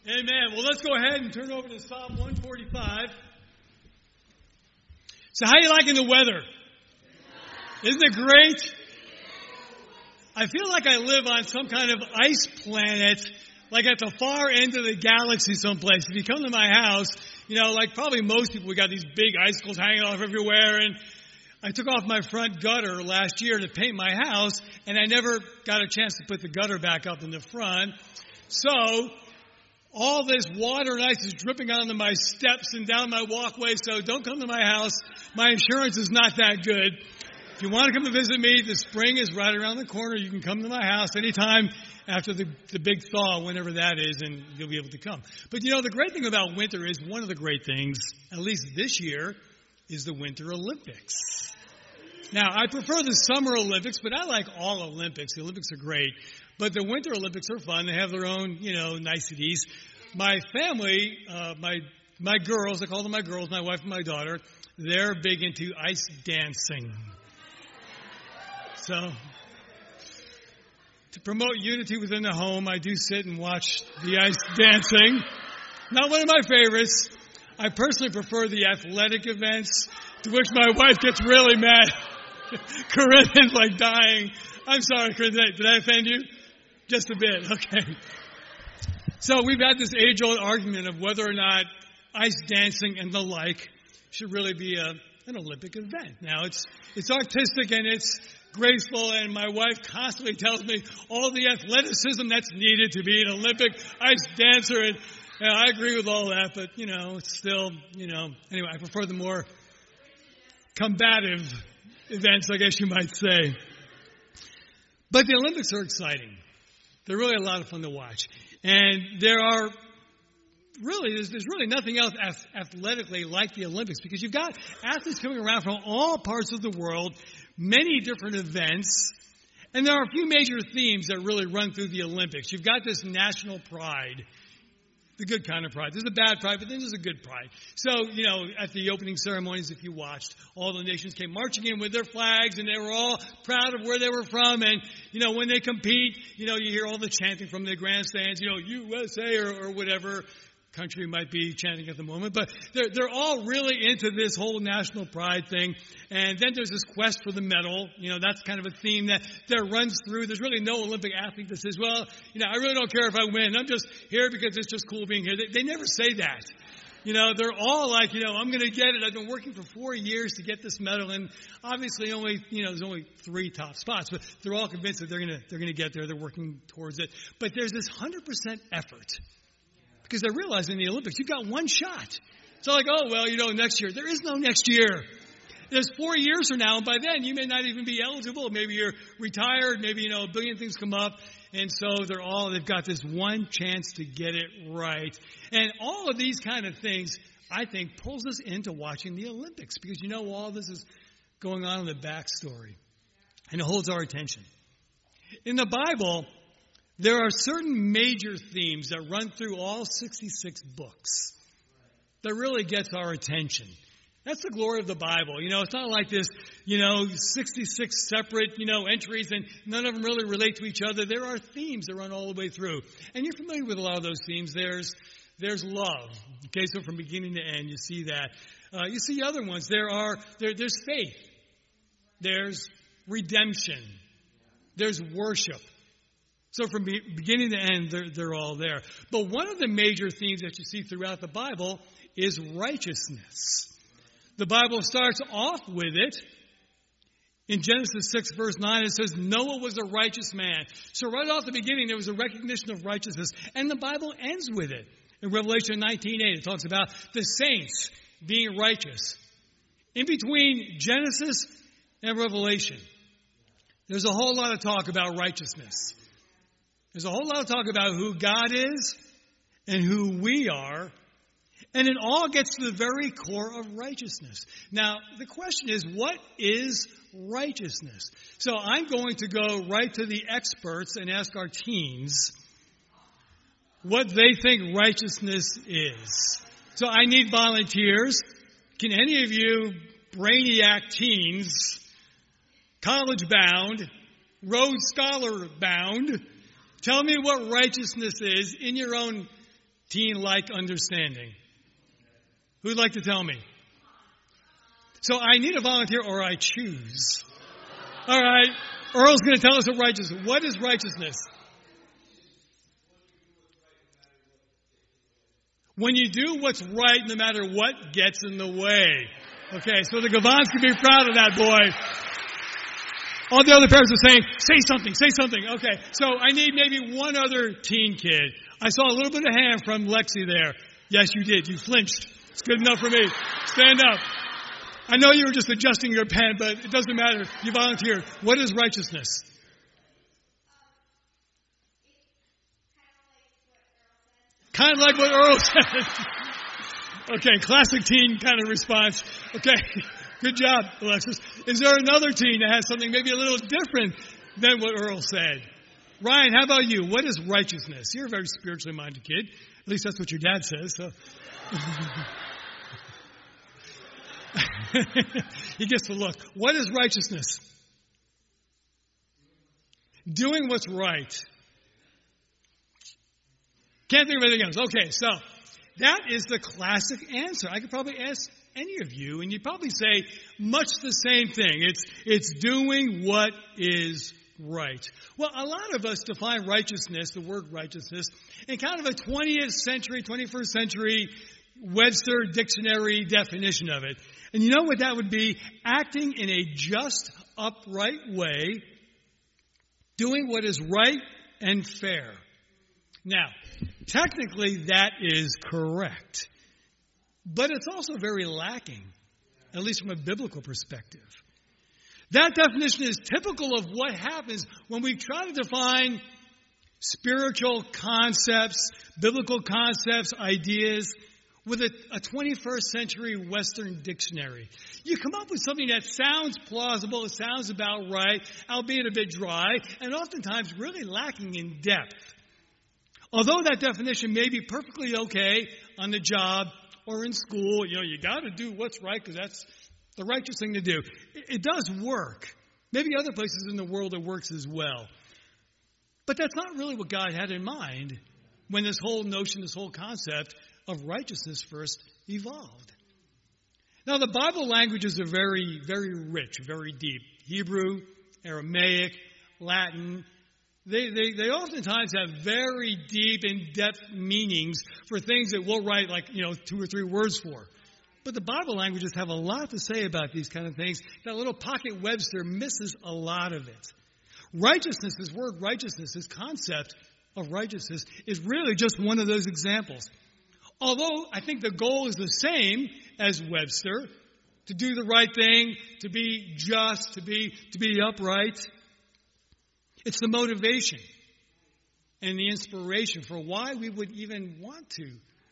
Amen. Well, let's go ahead and turn over to Psalm 145. So how you liking the weather? Isn't it great? I feel like I live on some kind of ice planet, like at the far end of the galaxy someplace. If you come to my house, like probably most people, we got these big icicles hanging off everywhere. And I took off my front gutter last year to paint my house, and I never got a chance to put the gutter back up in the front. So all this water and ice is dripping onto my steps and down my walkway, so don't come to my house. My insurance is not that good. If you want to come to visit me, the spring is right around the corner. You can come to my house anytime after the big thaw, whenever that is, and you'll be able to come. But the great thing about winter is, one of the great things, at least this year, is the Winter Olympics. Now, I prefer the Summer Olympics, but I like all Olympics. The Olympics are great. But the Winter Olympics are fun. They have their own, niceties. My family, my girls, I call them my girls, my wife and my daughter, they're big into ice dancing. So, to promote unity within the home, I do sit and watch the ice dancing. Not one of my favorites. I personally prefer the athletic events, to which my wife gets really mad. Corinne's like dying. I'm sorry, Corinne, did I offend you? Just a bit, okay. So we've had this age-old argument of whether or not ice dancing and the like should really be an Olympic event. Now, it's artistic and it's graceful, and my wife constantly tells me all the athleticism that's needed to be an Olympic ice dancer, and I agree with all that, but, it's still, anyway, I prefer the more combative events, I guess you might say. But the Olympics are exciting. They're really a lot of fun to watch. And there's really nothing else athletically like the Olympics, because you've got athletes coming around from all parts of the world, many different events, and there are a few major themes that really run through the Olympics. You've got this national pride, the good kind of pride. There's a bad pride, but then there's a good pride. So, at the opening ceremonies, if you watched, all the nations came marching in with their flags, and they were all proud of where they were from. And, when they compete, you hear all the chanting from the grandstands, USA or whatever country might be chanting at the moment. But they're all really into this whole national pride thing. And then there's this quest for the medal. That's kind of a theme that runs through. There's really no Olympic athlete that says, well, I really don't care if I win. I'm just here because it's just cool being here. They never say that. They're all like, I'm going to get it. I've been working for 4 years to get this medal. And obviously there's only 3 top spots, but they're all convinced that they're going to get there. They're working towards it. But there's this 100% effort, because they realize in the Olympics, you've got one shot. It's not like, next year. There is no next year. There's 4 years from now, and by then you may not even be eligible. Maybe you're retired. Maybe, a billion things come up. And so they've got this one chance to get it right. And all of these kind of things, I think, pulls us into watching the Olympics, because all this is going on in the backstory. And it holds our attention. In the Bible, there are certain major themes that run through all 66 books that really gets our attention. That's the glory of the Bible. It's not like this, 66 separate, entries, and none of them really relate to each other. There are themes that run all the way through. And you're familiar with a lot of those themes. There's love. Okay, so from beginning to end, you see that. You see other ones. There's faith. There's redemption. There's worship. So from beginning to end, they're all there. But one of the major themes that you see throughout the Bible is righteousness. The Bible starts off with it. In Genesis 6, verse 9, it says, Noah was a righteous man. So right off the beginning, there was a recognition of righteousness. And the Bible ends with it. In Revelation 19:8, it talks about the saints being righteous. In between Genesis and Revelation, there's a whole lot of talk about righteousness. There's a whole lot of talk about who God is and who we are. And it all gets to the very core of righteousness. Now, the question is, what is righteousness? So I'm going to go right to the experts and ask our teens what they think righteousness is. So I need volunteers. Can any of you brainiac teens, college-bound, Rhodes Scholar-bound, tell me what righteousness is in your own teen-like understanding? Who'd like to tell me? So I need a volunteer or I choose. All right. Earl's going to tell us what righteousness is. What is righteousness? When you do what's right no matter what gets in the way. Okay, so the Gavans can be proud of that boy. All the other parents are saying, say something, say something. Okay, so I need maybe one other teen kid. I saw a little bit of hand from Lexi there. Yes, you did. You flinched. It's good enough for me. Stand up. I know you were just adjusting your pen, but it doesn't matter. You volunteered. What is righteousness? Kind of like what Earl said. Okay, classic teen kind of response. Okay, good job, Alexis. Is there another teen that has something maybe a little different than what Earl said? Ryan, how about you? What is righteousness? You're a very spiritually minded kid. At least that's what your dad says. So. He gets the look. What is righteousness? Doing what's right. Can't think of anything else. Okay, so that is the classic answer. I could probably ask any of you, and you'd probably say much the same thing. It's doing what is right. Well, a lot of us define righteousness, the word righteousness, in kind of a 20th century, 21st century Webster dictionary definition of it. And you know what that would be? Acting in a just, upright way, doing what is right and fair. Now, technically that is correct. But it's also very lacking, at least from a biblical perspective. That definition is typical of what happens when we try to define spiritual concepts, biblical concepts, ideas, with a 21st century Western dictionary. You come up with something that sounds plausible, it sounds about right, albeit a bit dry, and oftentimes really lacking in depth. Although that definition may be perfectly okay on the job or in school, you got to do what's right because that's the righteous thing to do. It does work. Maybe other places in the world it works as well. But that's not really what God had in mind when this whole notion, this whole concept of righteousness first evolved. Now, the Bible languages are very, very rich, very deep. Hebrew, Aramaic, Latin. They oftentimes have very deep, in-depth meanings for things that we'll write 2 or 3 words for. But the Bible languages have a lot to say about these kind of things. That little pocket Webster misses a lot of it. Righteousness, this word righteousness, this concept of righteousness, is really just one of those examples. Although I think the goal is the same as Webster, to do the right thing, to be just, to be upright. It's the motivation and the inspiration for why we would even want to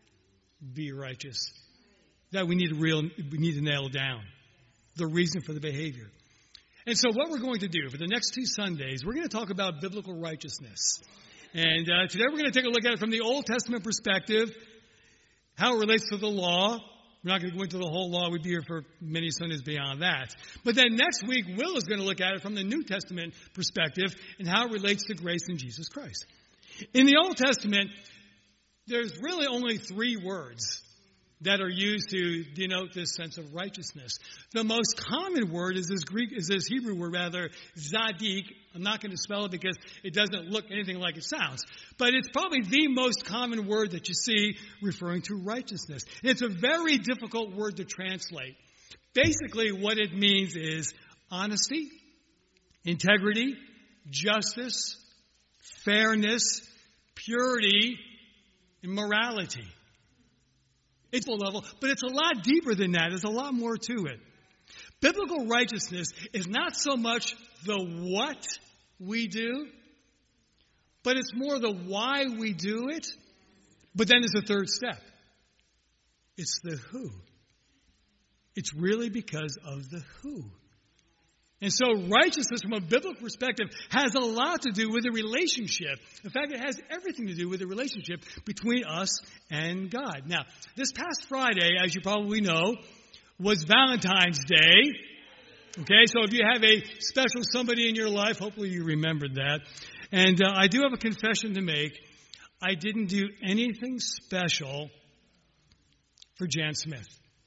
be righteous that we need to nail down. The reason for the behavior. And so what we're going to do for the next 2 Sundays, we're going to talk about biblical righteousness. And today we're going to take a look at it from the Old Testament perspective, how it relates to the law. We're not going to go into the whole law. We'd be here for many Sundays beyond that. But then next week, Will is going to look at it from the New Testament perspective and how it relates to grace in Jesus Christ. In the Old Testament, there's really only 3 words that are used to denote this sense of righteousness. The most common word is this Hebrew word, zadik. I'm not going to spell it because it doesn't look anything like it sounds. But it's probably the most common word that you see referring to righteousness. And it's a very difficult word to translate. Basically, what it means is honesty, integrity, justice, fairness, purity, and morality. It's a level, but it's a lot deeper than that. There's a lot more to it. Biblical righteousness is not so much the what we do, but it's more the why we do it. But then there's a third step. It's the who. It's really because of the who. And so righteousness from a biblical perspective has a lot to do with the relationship. In fact, it has everything to do with the relationship between us and God. Now, this past Friday, as you probably know, was Valentine's Day. Okay, so if you have a special somebody in your life, hopefully you remembered that. And I do have a confession to make. I didn't do anything special for Jan Smith.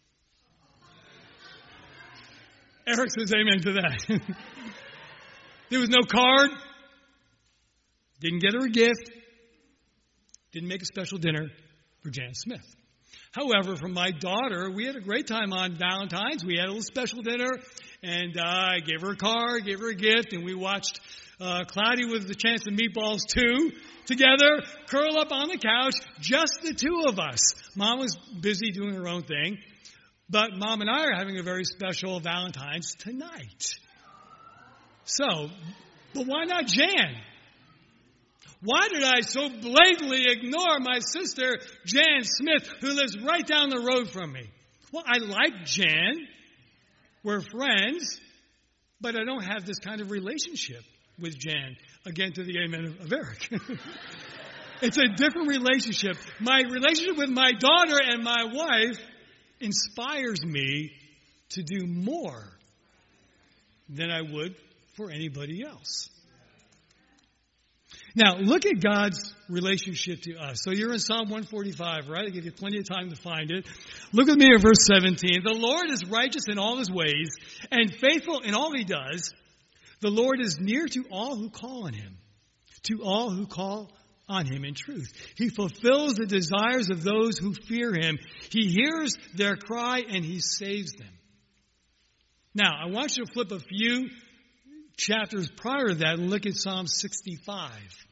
Eric says amen to that. There was no card. Didn't get her a gift. Didn't make a special dinner for Jan Smith. However, for my daughter, we had a great time on Valentine's. We had a little special dinner, and I gave her a card, gave her a gift, and we watched Cloudy with the Chance of Meatballs 2 together, curl up on the couch, just the two of us. Mom was busy doing her own thing, but Mom and I are having a very special Valentine's tonight. So, but why not Jan? Why did I so blatantly ignore my sister, Jan Smith, who lives right down the road from me? Well, I like Jan. We're friends. But I don't have this kind of relationship with Jan. Again, to the amen of Eric. It's a different relationship. My relationship with my daughter and my wife inspires me to do more than I would for anybody else. Now, look at God's relationship to us. So you're in Psalm 145, right? I give you plenty of time to find it. Look with me at verse 17. The Lord is righteous in all his ways and faithful in all he does. The Lord is near to all who call on him, to all who call on him in truth. He fulfills the desires of those who fear him. He hears their cry and he saves them. Now, I want you to flip a few chapters prior to that and look at Psalm 65.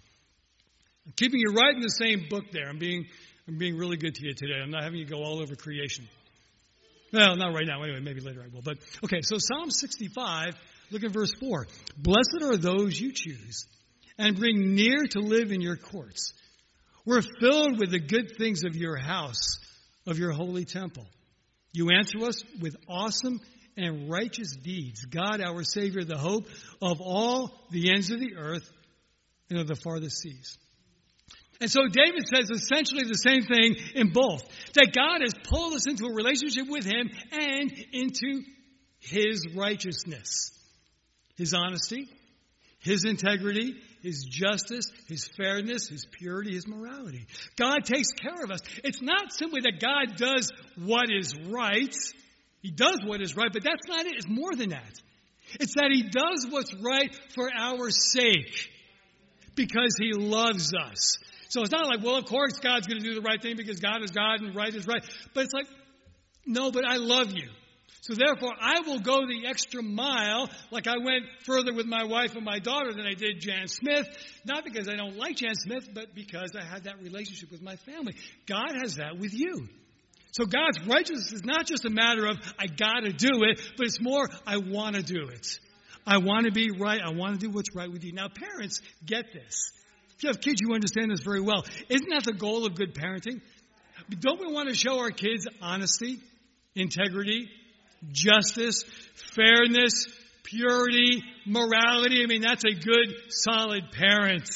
I'm keeping you right in the same book there. I'm being really good to you today. I'm not having you go all over creation. Well, not right now. Anyway, maybe later I will. But, okay, so Psalm 65, look at verse 4. Blessed are those you choose and bring near to live in your courts. We're filled with the good things of your house, of your holy temple. You answer us with awesome and righteous deeds. God, our Savior, the hope of all the ends of the earth and of the farthest seas. And so David says essentially the same thing in both. That God has pulled us into a relationship with him and into his righteousness. His honesty, his integrity, his justice, his fairness, his purity, his morality. God takes care of us. It's not simply that God does what is right. He does what is right, but that's not it. It's more than that. It's that he does what's right for our sake because he loves us. So it's not like, well, of course God's going to do the right thing because God is God and right is right. But it's like, no, but I love you. So therefore, I will go the extra mile, like I went further with my wife and my daughter than I did Jan Smith. Not because I don't like Jan Smith, but because I had that relationship with my family. God has that with you. So God's righteousness is not just a matter of, I got to do it, but it's more, I want to do it. I want to be right. I want to do what's right with you. Now, parents, get this. If you have kids, you understand this very well. Isn't that the goal of good parenting? Don't we want to show our kids honesty, integrity, justice, fairness, purity, morality? I mean, that's a good, solid parent.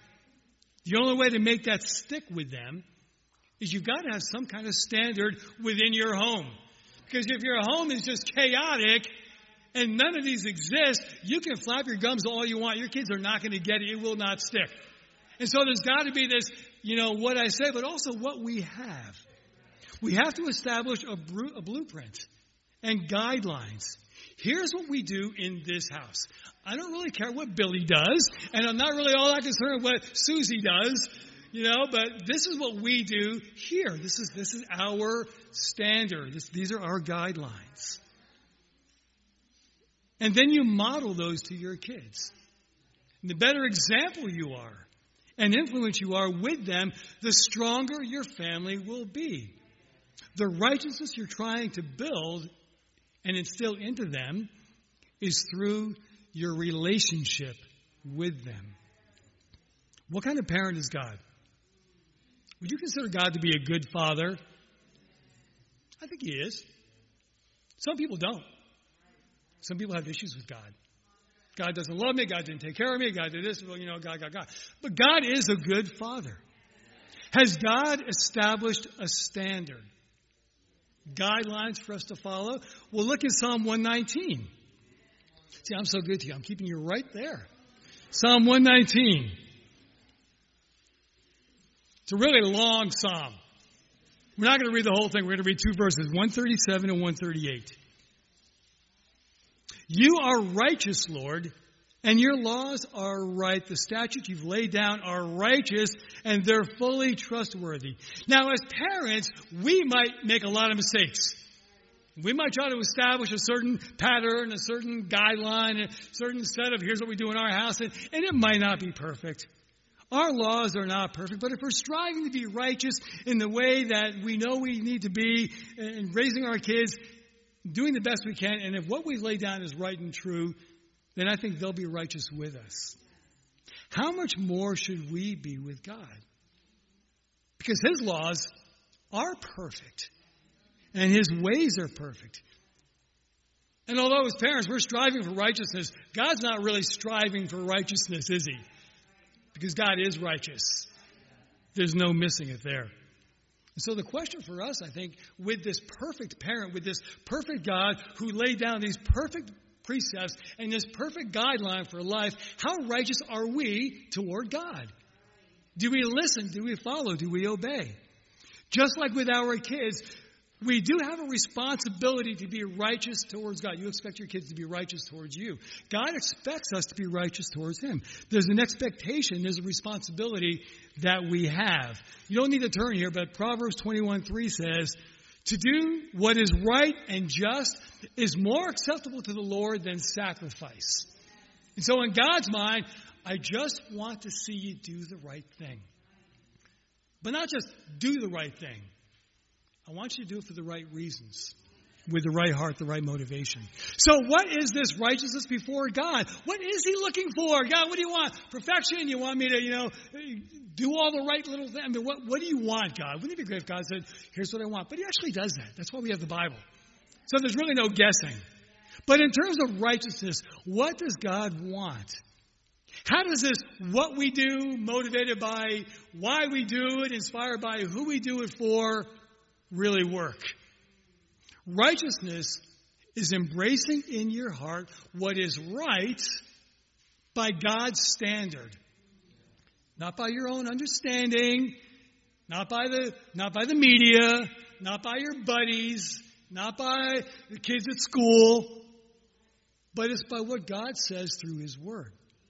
The only way to make that stick with them is you've got to have some kind of standard within your home. Because if your home is just chaotic and none of these exist, you can flap your gums all you want. Your kids are not going to get it. It will not stick. And so there's got to be this, what I say, but also what we have. We have to establish a blueprint and guidelines. Here's what we do in this house. I don't really care what Billy does, and I'm not really all that concerned with what Susie does, but this is what we do here. This is our standard. These are our guidelines. And then you model those to your kids. And the better example you are and influence you are with them, the stronger your family will be. The righteousness you're trying to build and instill into them is through your relationship with them. What kind of parent is God? Would you consider God to be a good father? I think he is. Some people don't. Some people have issues with God. God doesn't love me. God didn't take care of me. God did this. Well, God. But God is a good father. Has God established a standard? Guidelines for us to follow? Well, look at Psalm 119. See, I'm so good to you. I'm keeping you right there. Psalm 119. It's a really long psalm. We're not going to read the whole thing. We're going to read 2 verses, 137 and 138. You are righteous, Lord, and your laws are right. The statutes you've laid down are righteous, and they're fully trustworthy. Now, as parents, we might make a lot of mistakes. We might try to establish a certain pattern, a certain guideline, a certain set of here's what we do in our house, and it might not be perfect. Our laws are not perfect, but if we're striving to be righteous in the way that we know we need to be in raising our kids, doing the best we can, and if what we've laid down is right and true, then I think they'll be righteous with us. How much more should we be with God? Because His laws are perfect, and His ways are perfect. And although as parents we're striving for righteousness, God's not really striving for righteousness, is He? Because God is righteous. There's no missing it there. And so the question for us, I think, with this perfect parent, with this perfect God who laid down these perfect precepts and this perfect guideline for life, how righteous are we toward God? Do we listen? Do we follow? Do we obey? Just like with our kids, we do have a responsibility to be righteous towards God. You expect your kids to be righteous towards you. God expects us to be righteous towards Him. There's an expectation, there's a responsibility that we have. You don't need to turn here, but Proverbs 21:3 says, to do what is right and just is more acceptable to the Lord than sacrifice. And so in God's mind, I just want to see you do the right thing. But not just do the right thing. I want you to do it for the right reasons, with the right heart, the right motivation. So what is this righteousness before God? What is He looking for? God, what do you want? Perfection? You want me to, do all the right little things? I mean, what do you want, God? Wouldn't it be great if God said, here's what I want? But He actually does that. That's why we have the Bible. So there's really no guessing. But in terms of righteousness, what does God want? How does this, what we do, motivated by why we do it, inspired by who we do it for, really work? Righteousness is embracing in your heart what is right by God's standard. Not by your own understanding, not by the media, not by your buddies, not by the kids at school, but it's by what God says through His Word.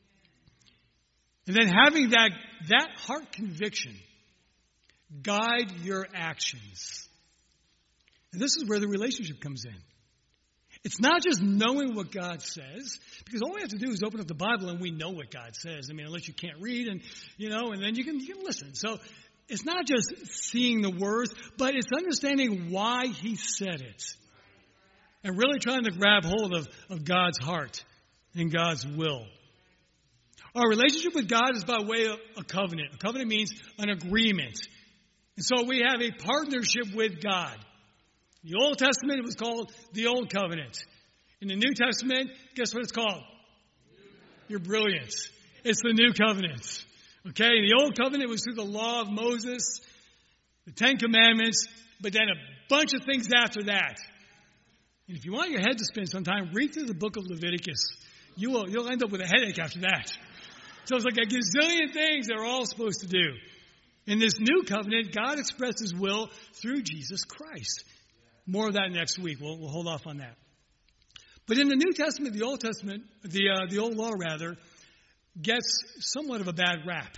And then having that heart conviction guide your actions. And this is where the relationship comes in. It's not just knowing what God says, because all we have to do is open up the Bible and we know what God says. I mean, unless you can't read and then you can listen. So it's not just seeing the words, but it's understanding why He said it. And really trying to grab hold of God's heart and God's will. Our relationship with God is by way of a covenant. A covenant means an agreement. And so we have a partnership with God. In the Old Testament, it was called the Old Covenant. In the New Testament, guess what it's called? You're brilliant. It's the New Covenant. Okay? The Old Covenant was through the law of Moses, the Ten Commandments, but then a bunch of things after that. And if you want your head to spin sometime, read through the book of Leviticus. You'll end up with a headache after that. So it's like a gazillion things they're all supposed to do. In this new covenant, God expressed His will through Jesus Christ. More of that next week. We'll hold off on that. But in the New Testament, the Old Testament, the Old Law rather, gets somewhat of a bad rap.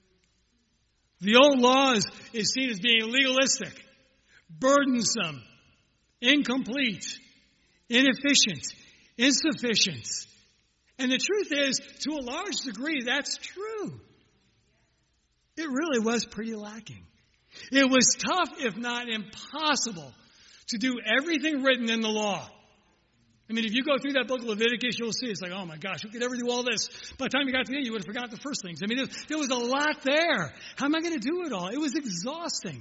The Old Law is seen as being legalistic, burdensome, incomplete, inefficient, insufficient. And the truth is, to a large degree, that's true. It really was pretty lacking. It was tough, if not impossible, to do everything written in the law. I mean, if you go through that book of Leviticus, you'll see it's like, oh my gosh, who could ever do all this? By the time you got to the end, you would have forgot the first things. I mean, there was a lot there. How am I going to do it all? It was exhausting.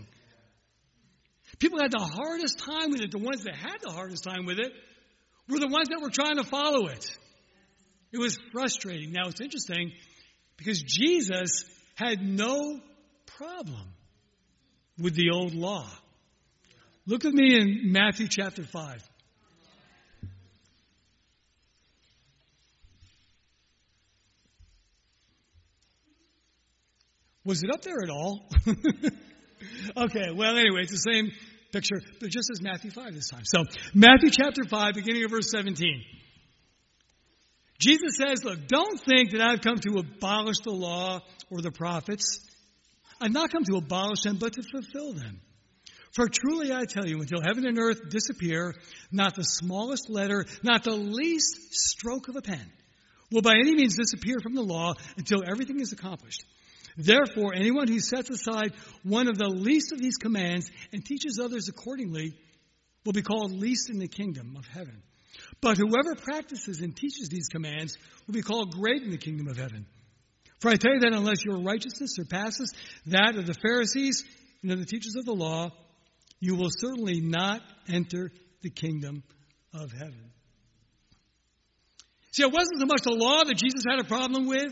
People had the hardest time with it. The ones that had the hardest time with it were the ones that were trying to follow it. It was frustrating. Now, it's interesting because Jesus had no problem with the old law. Look with me in Matthew chapter 5. Was it up there at all? Okay, well, anyway, it's the same picture, but just as Matthew 5 this time. So, Matthew chapter 5, beginning of verse 17. Jesus says, look, don't think that I've come to abolish the law or the prophets. I've not come to abolish them, but to fulfill them. For truly I tell you, until heaven and earth disappear, not the smallest letter, not the least stroke of a pen will by any means disappear from the law until everything is accomplished. Therefore, anyone who sets aside one of the least of these commands and teaches others accordingly will be called least in the kingdom of heaven. But whoever practices and teaches these commands will be called great in the kingdom of heaven. For I tell you that unless your righteousness surpasses that of the Pharisees and of the teachers of the law, you will certainly not enter the kingdom of heaven. See, it wasn't so much the law that Jesus had a problem with.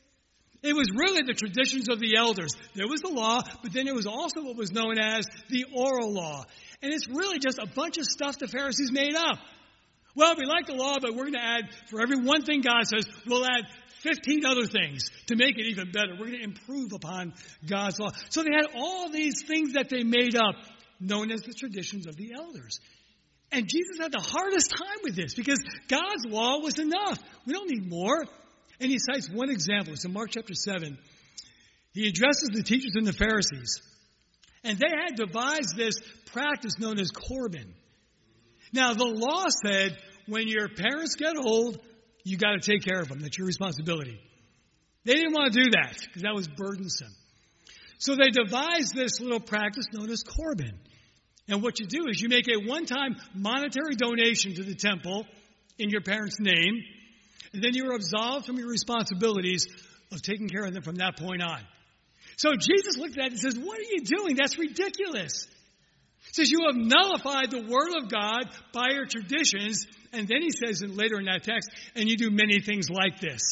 It was really the traditions of the elders. There was the law, but then there was also what was known as the oral law. And it's really just a bunch of stuff the Pharisees made up. Well, we like the law, but we're going to add, for every one thing God says, we'll add 15 other things to make it even better. We're going to improve upon God's law. So they had all these things that they made up, known as the traditions of the elders. And Jesus had the hardest time with this because God's law was enough. We don't need more. And he cites one example. It's in Mark chapter 7. He addresses the teachers and the Pharisees. And they had devised this practice known as Corban. Now, the law said when your parents get old, you got to take care of them. That's your responsibility. They didn't want to do that because that was burdensome. So they devised this little practice known as Corban. And what you do is you make a one-time monetary donation to the temple in your parents' name, and then you're absolved from your responsibilities of taking care of them from that point on. So Jesus looked at it and says, what are you doing? That's ridiculous. He says, you have nullified the word of God by your traditions. And then he says later in that text, and you do many things like this.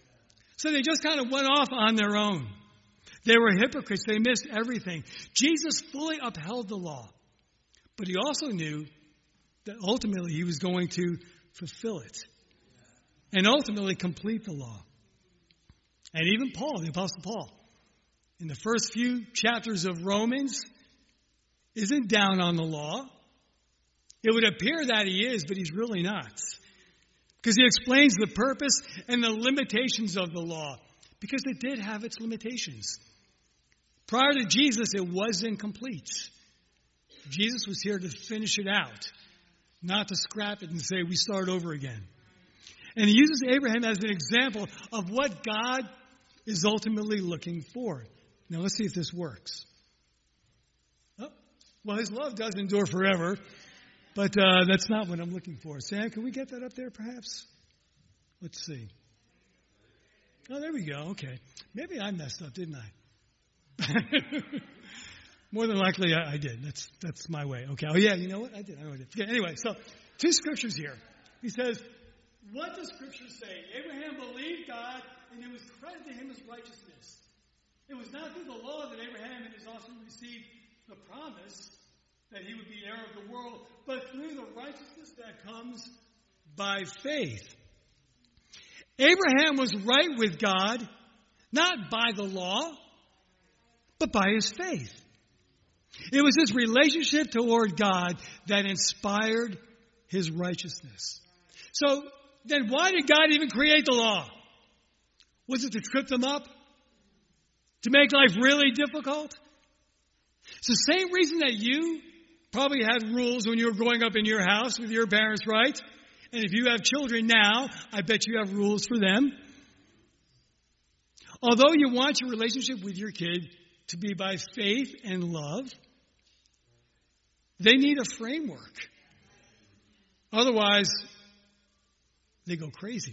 So they just kind of went off on their own. They were hypocrites. They missed everything. Jesus fully upheld the law. But he also knew that ultimately he was going to fulfill it. And ultimately complete the law. And even Paul, the Apostle Paul, in the first few chapters of Romans, isn't down on the law. It would appear that he is, but he's really not. Because he explains the purpose and the limitations of the law. Because it did have its limitations. Prior to Jesus, it was incomplete. Jesus was here to finish it out, not to scrap it and say, we start over again. And he uses Abraham as an example of what God is ultimately looking for. Now, let's see if this works. Oh, well, his love does endure forever, but that's not what I'm looking for. Sam, can we get that up there, perhaps? Let's see. Oh, there we go. Okay. Maybe I messed up, didn't I? More than likely, I did. That's my way. Okay. Oh, yeah, you know what? I did. Yeah, anyway, so 2 scriptures here. He says, what does Scripture say? Abraham believed God, and it was credited to him as righteousness. It was not through the law that Abraham and his offspring received the promise that he would be heir of the world, but through the righteousness that comes by faith. Abraham was right with God, not by the law, but by his faith. It was his relationship toward God that inspired his righteousness. So, then why did God even create the law? Was it to trip them up? To make life really difficult? It's the same reason that you probably had rules when you were growing up in your house with your parents, right? And if you have children now, I bet you have rules for them. Although you want your relationship with your kid to be by faith and love, they need a framework. Otherwise, they go crazy.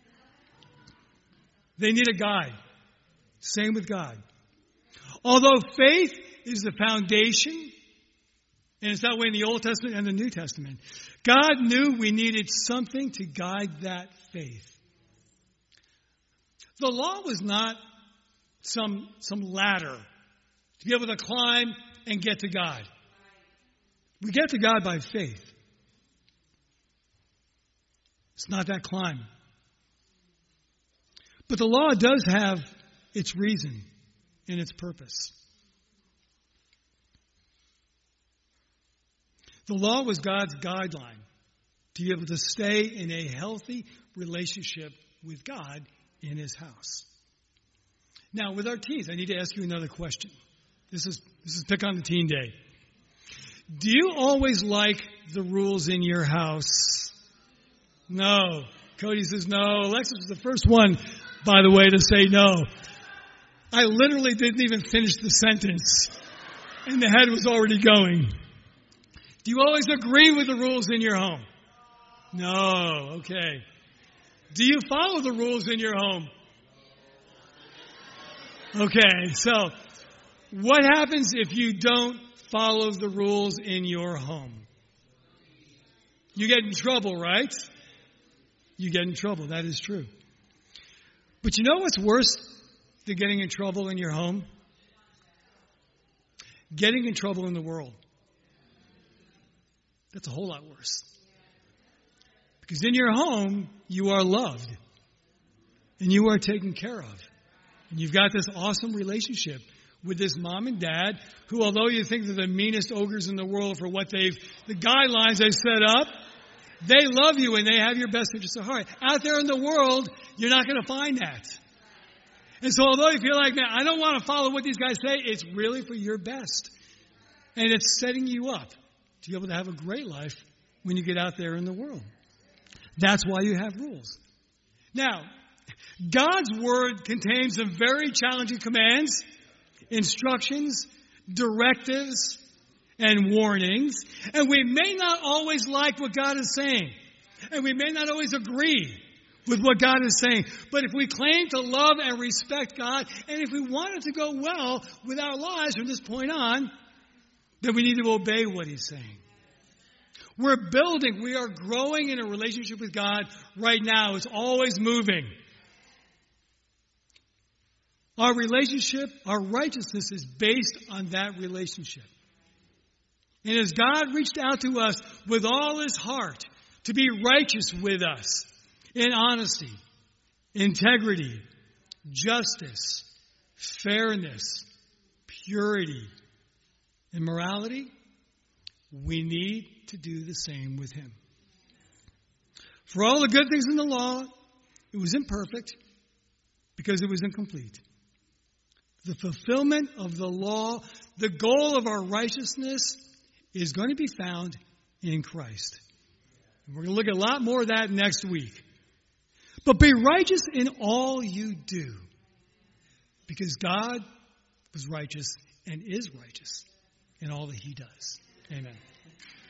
They need a guide. Same with God. Although faith is the foundation, and it's that way in the Old Testament and the New Testament, God knew we needed something to guide that faith. The law was not some ladder to be able to climb and get to God. We get to God by faith. It's not that climb. But the law does have its reason. and its purpose. The law was God's guideline to be able to stay in a healthy relationship with God in his house. Now, with our teens, I need to ask you another question. This is Pick on the Teen Day. Do you always like the rules in your house? No. Cody says no. Alexis was the first one, by the way, to say no. I literally didn't even finish the sentence, and the head was already going. Do you always agree with the rules in your home? No. Okay. Do you follow the rules in your home? Okay. So, what happens if you don't follow the rules in your home? You get in trouble, right? You get in trouble. That is true. But you know what's worse than getting in trouble in your home? Getting in trouble in the world. That's a whole lot worse. Because in your home, you are loved. And you are taken care of. And you've got this awesome relationship with this mom and dad who, although you think they're the meanest ogres in the world for what the guidelines they've set up, they love you and they have your best interests at heart. Out there in the world, you're not going to find that. And so although you feel like, man, I don't want to follow what these guys say, it's really for your best. And it's setting you up to be able to have a great life when you get out there in the world. That's why you have rules. Now, God's Word contains some very challenging commands, instructions, directives, and warnings. And we may not always like what God is saying. And we may not always agree with what God is saying. But if we claim to love and respect God, and if we want it to go well with our lives from this point on, then we need to obey what He's saying. We are growing in a relationship with God right now. It's always moving. Our relationship, our righteousness is based on that relationship. And as God reached out to us with all His heart to be righteous with us in honesty, integrity, justice, fairness, purity, and morality, we need to do the same with Him. For all the good things in the law, it was imperfect because it was incomplete. The fulfillment of the law, the goal of our righteousness, is going to be found in Christ. And we're going to look at a lot more of that next week. But be righteous in all you do, because God was righteous and is righteous in all that He does. Amen.